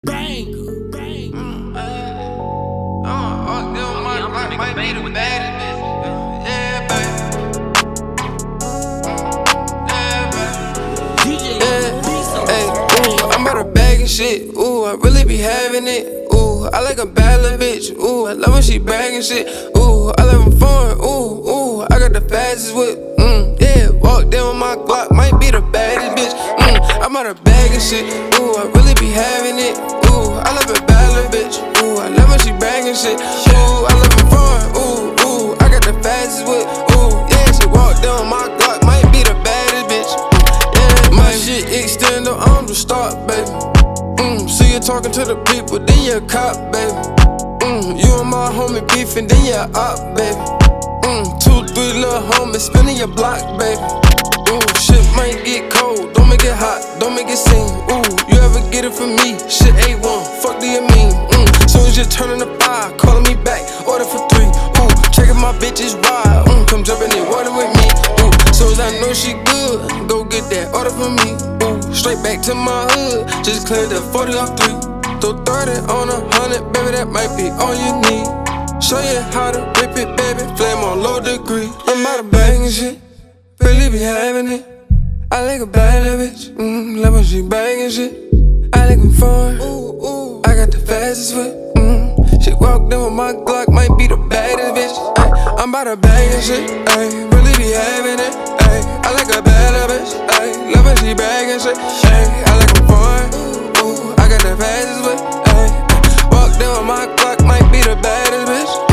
Banger, banger. Might be the baddest bitch. Yeah, baby. Yeah, baby. DJ Yeah, hey, ooh, I'm about to bag and shit. Ooh, I really be having it. Ooh, I like a bad little bitch. Ooh, I love when she bragging shit. Ooh, I love them foreign. Ooh, I got the fastest whip. Yeah, walk down with my Glock, might be the baddest bitch. I'm out of bag and shit. Ooh, I really be having it. Ooh, I love a bad little bitch. Ooh, I love when she bragging shit. Ooh, I love them foreign. Ooh, I got the fastest whip. Ooh, yeah, she walk down with my Glock, might be the baddest bitch. Yeah, my shit extend the arm to start, baby. See you talking to the people, then you a cop, baby. You and my homie beefing, then you a op, baby. 2, 3 little homies spinning your block, baby. Shit might get cold, don't make it hot, don't make it sing. You ever get it from me? Shit A1, fuck do you mean? Soon as you turn the 5, calling me back, order for 3. Checking my bitches ride, come jump in the water with me. Soon as I know she good, go get that order for me. Straight back to my hood, just cleared the 40 off 3. Throw 30 on 100, baby, that might be all you need. Show you how to rip it, baby, flame on low degree. I'm out of banging shit, really be having it. I like a bad little bitch, love when she banging shit. I like them foreign, I got the fastest whip. She walked in with my Glock, might be the baddest bitch. Ay, I'm about to bang and shit, ay, really be having it. Ay, I like a bad little bitch, ay, love when she bragging shit. Ay, I like them foreign, I got the fastest whip. Ay, walked in with my Glock, might be the baddest bitch.